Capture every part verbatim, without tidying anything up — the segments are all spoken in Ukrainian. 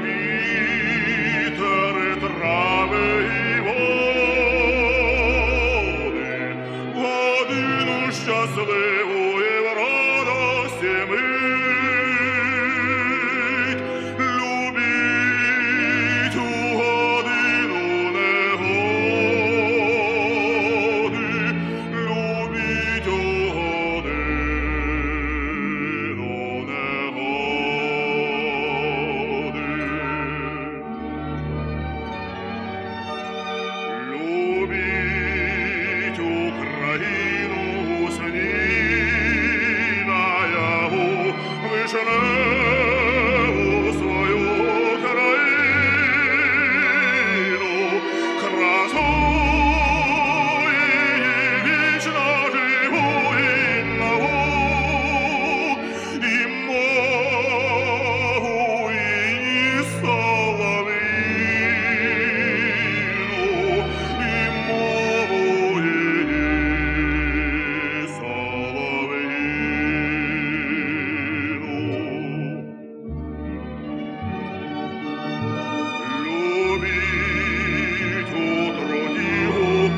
вітер, трави і води, годину щасливу і в радості мить. Любіть у годину негоди, любіть у годину негоди. Любіть Україну у сні наяву, вишневу свою країну, красу її вічно живу і нову, і мову її солов'їну, і мову її солов'їну. Любіть у труді, у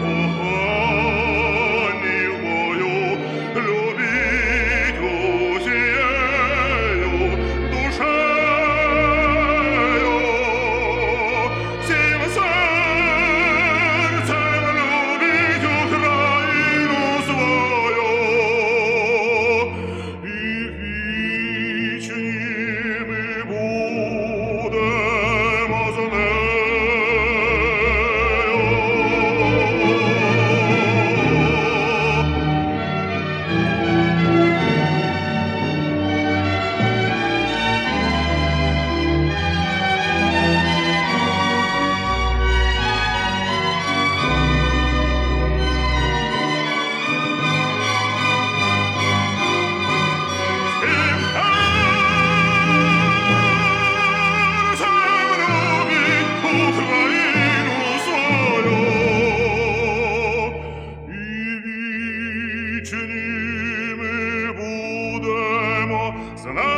коханні, в бою, любіть усією душею, всім серцем любіть Україну свою, і вічними будемо з нею. Вічними будемо з нею.